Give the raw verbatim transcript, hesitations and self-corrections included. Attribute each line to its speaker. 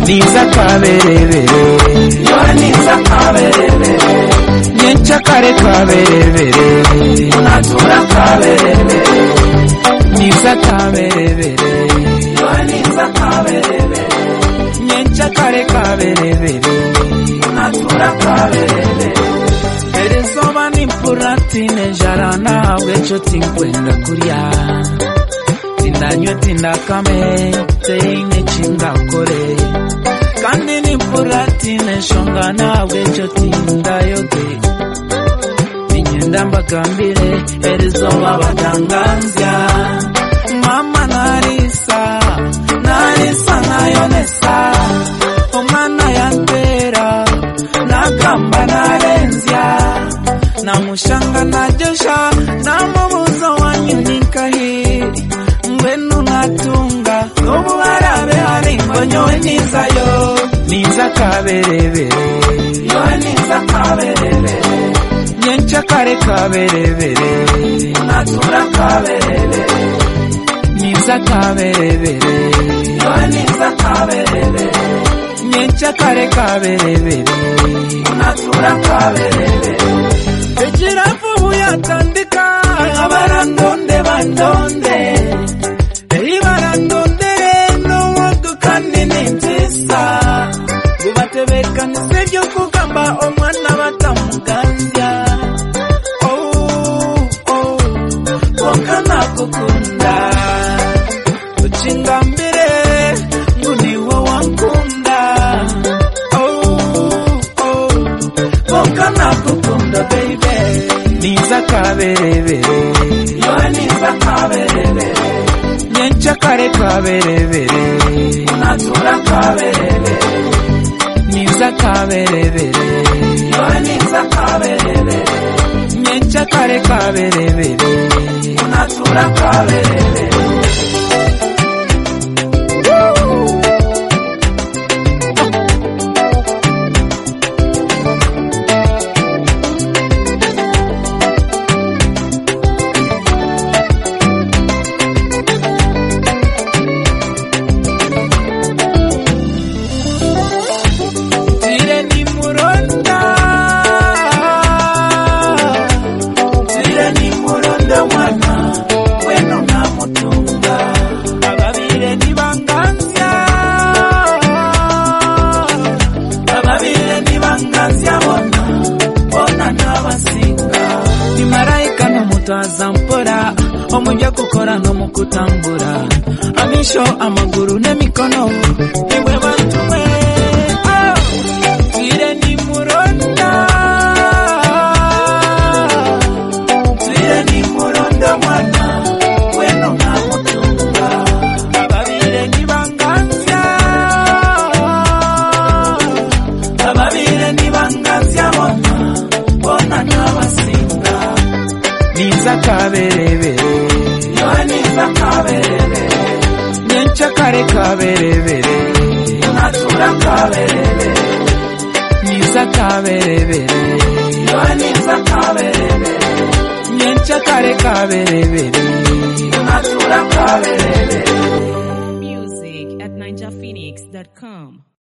Speaker 1: niza kaberebere
Speaker 2: yo niza kaberebere
Speaker 1: nyencha kare kaberebere
Speaker 2: natura kaberebere
Speaker 1: niza kaberebere
Speaker 2: yo niza kaberebere
Speaker 1: nyencha kare kaberebere
Speaker 2: natura kaberebere
Speaker 1: erezoba n'impfuratine jarana wecho tinkwenda kurya tindanywe tindakame teine chingakore kandi n'impfuratine shongana wecho tindayoge ninyenda mbagambire erezoba badanganzya mama narisa narisa nayonesa umwana yantera nagamba narenzya namushanga najesha namubuza wanyunikahi ngwenu natunga n'ububarabe hari ngonyowe nizayo niza kaberebere
Speaker 2: yo niza kaberebere
Speaker 1: nyencha kare kaberebere
Speaker 2: natura kaberebere
Speaker 1: niza kaberebere
Speaker 2: yo niza kaberebere
Speaker 1: nyencha kare kaberebere
Speaker 2: natura kaberebere
Speaker 1: ejirafu buyatandika
Speaker 2: abarandonde bandonde
Speaker 1: eibarandondere n'owodukane n'entisa bubatebekanisa ebyokugamba omwana batamuganzya
Speaker 2: bonka nakukunda
Speaker 1: ukingambire nguniwo wankunda
Speaker 2: bonka nakukunda baby
Speaker 1: niza kaberebere
Speaker 2: yo niza kaberebere
Speaker 1: nyencha kare kaberebere
Speaker 2: natura kaberebere
Speaker 1: niza kaberebere
Speaker 2: yo niza kaberebere
Speaker 1: nyencha kare kaberebere
Speaker 2: natura kaberebere
Speaker 1: Zampora omujja kukora n'omukutambura amisho amaguru n'emikono niwe bantume twire ni muronda
Speaker 2: twire ni muronda mwana weno namutunga
Speaker 1: ababire nibanganzya
Speaker 2: ababire nibanganzya bona bona n'abasinga
Speaker 1: niza kaberebere
Speaker 2: yo niza kaberebere
Speaker 1: nyencha kare kaberebere
Speaker 2: natura kaberebere
Speaker 1: niza kaberebere
Speaker 2: yo niza kaberebere
Speaker 1: nyencha kare kaberebere
Speaker 2: natura kaberebere
Speaker 3: Music at ninja phoenix dot com